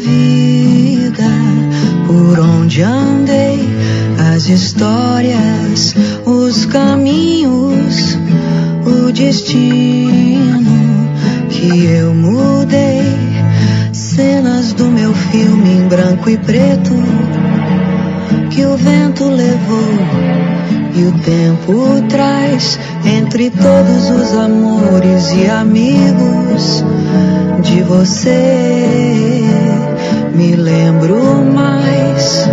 vida, por onde andei, as histórias, os caminhos, o destino que eu mudei, cenas do meu filme em branco e preto que o vento levou e o tempo traz. Entre todos os amores e amigos, de você me lembro mais.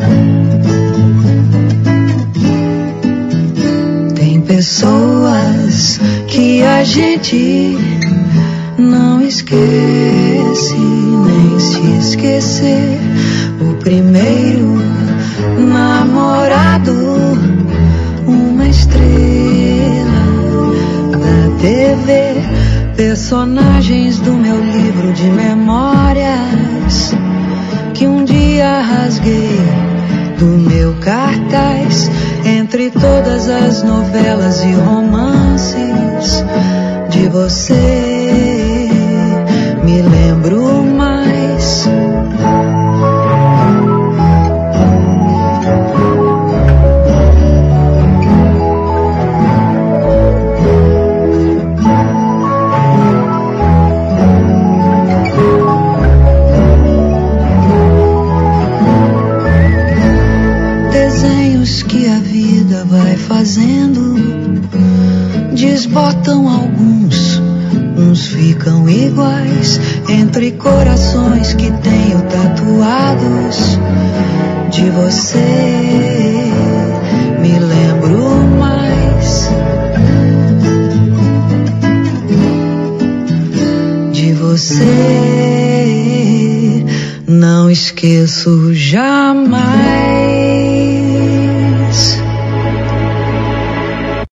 Tem pessoas que a gente não esquece, nem se esquecer. O primeiro namorado, uma estrela da TV, personagens do meu livro de memórias que um dia rasguei do meu cartaz. Entre todas as novelas e romances, de você me lembro mais. Vai fazendo, desbotam alguns, uns ficam iguais. Entre corações que tenho tatuados, de você me lembro mais. De você não esqueço jamais.